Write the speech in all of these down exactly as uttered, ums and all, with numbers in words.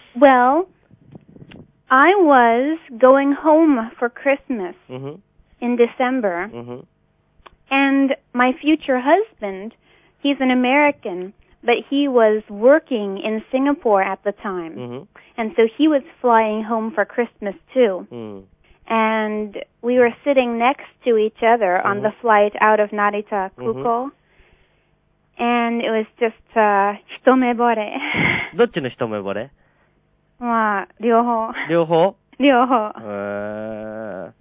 Well, I was going home for Christmas mm-hmm. in December, mm-hmm. and my future husband, he's an American, but he was working in Singapore at the time, mm-hmm. and so he was flying home for Christmas too. Mm. And we were sitting next to each other mm-hmm. on the flight out of Narita Kuko, mm-hmm. and it was just uh, 一目惚れ。 どっちの一目惚れ？ まあ、両方。 両方？ 両方。 Uh,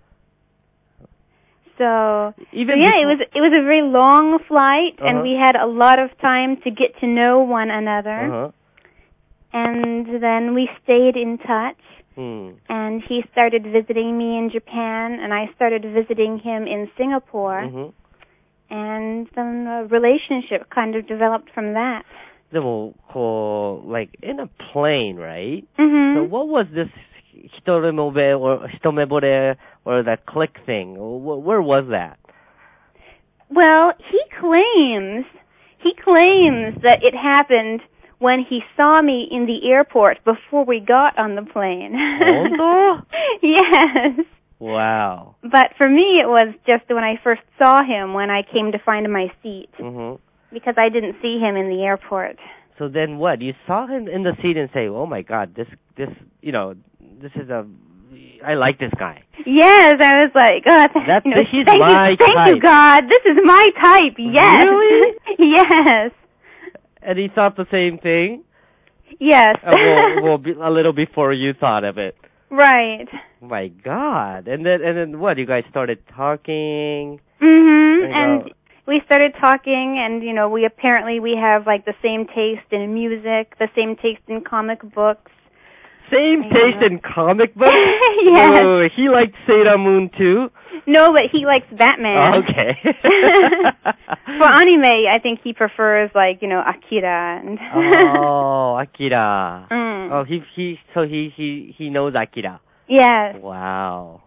so, even so yeah, before, it was it was a very long flight, uh-huh. and we had a lot of time to get to know one another. Uh-huh. And then we stayed in touch. Hmm. And he started visiting me in Japan, and I started visiting him in Singapore. Mm-hmm. And then the relationship kind of developed from that. でも、こう、like, in a plane, right? Mm-hmm. So what was this 一目惚れ or 一目惚れ or that click thing? Where was that? Well, he claims, he claims that it happened when he saw me in the airport before we got on the plane. 本当? Yes. Wow. But for me, it was just when I first saw him when I came to find my seat. Mm-hmm. Because I didn't see him in the airport. So then what? You saw him in the seat and say, oh my God, this, this, you know, this is a, I like this guy. Yes, I was like, oh, th- That's, you know, he's thank my you, thank type. you, God. This is my type. Yes. Really? Yes. And he thought the same thing? Yes. uh, well, well, be, a little before you thought of it. Right. My God. And then, and then what? You guys started talking? Mm-hmm. And, and we started talking, and, you know, we apparently we have, like, the same taste in music, the same taste in comic books. Same taste in comic books? Yes. Wait, wait, wait. He liked Sailor Moon too? No, but he likes Batman. Oh, okay. For anime, I think he prefers, like, you know, Akira. And oh, Akira. Mm. Oh, he, he, so he, he, he knows Akira. Yes. Wow.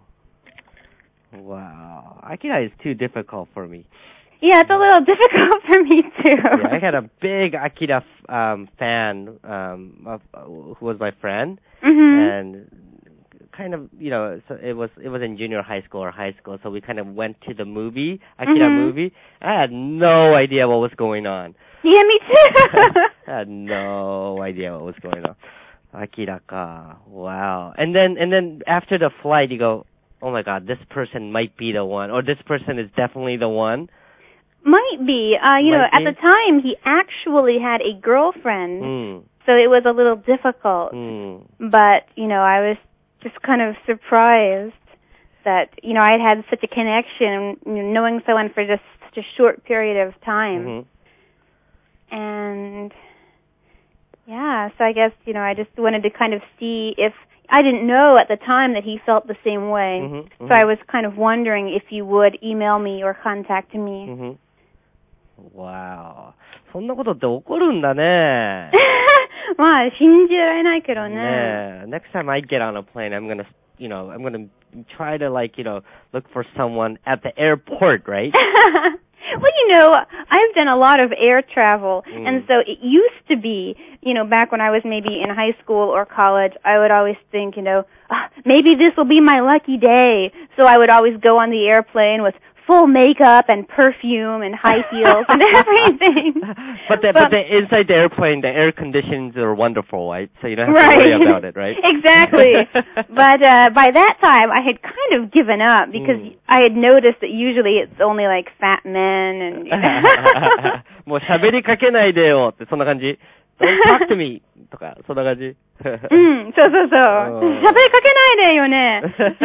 Wow. Akira is too difficult for me. Yeah, it's a little difficult for me, too. Yeah, I had a big Akira um, fan um, of, uh, who was my friend, mm-hmm. and kind of, you know, so it was it was in junior high school or high school, so we kind of went to the movie, Akira mm-hmm. movie. I had no idea what was going on. Yeah, me too. I had no idea what was going on. Akira ka. Wow. And then and then after the flight, you go, oh my God, this person might be the one, or this person is definitely the one. Might be. Uh, you Might know, be. at the time, he actually had a girlfriend, Mm. so it was a little difficult. Mm. But, you know, I was just kind of surprised that, you know, I had had such a connection, you know, knowing someone for just such a short period of time. Mm-hmm. And, yeah, so I guess, you know, I just wanted to kind of see if, I didn't know at the time that he felt the same way. Mm-hmm. Mm-hmm. So I was kind of wondering if you would email me or contact me. Mm-hmm. Wow. そんなことって起こるんだね。 まあ、信じられないけどね。 ね。Next time I get on a plane, I'm gonna, you know, I'm gonna try to, like, you know, look for someone at the airport, right? Well, you know, I've done a lot of air travel, mm. and so it used to be, you know, back when I was maybe in high school or college, I would always think, you know, oh, maybe this will be my lucky day. So I would always go on the airplane with full makeup and perfume and high heels and everything. But, the, but, but the, inside the airplane, the air conditions are wonderful, right? So you don't have right. to worry about it, right? Exactly. But uh, by that time, I had kind of given up because mm. I had noticed that usually it's only like fat men and... もう喋りかけないでよってそんな感じ Don't talk to me とかそんな感じうん、そうそうそう。喋りかけないでよね。うん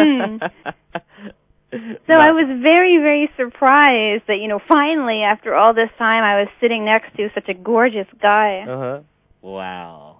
。So I was very, very surprised that, you know, finally, after all this time, I was sitting next to such a gorgeous guy. Uh-huh. Wow.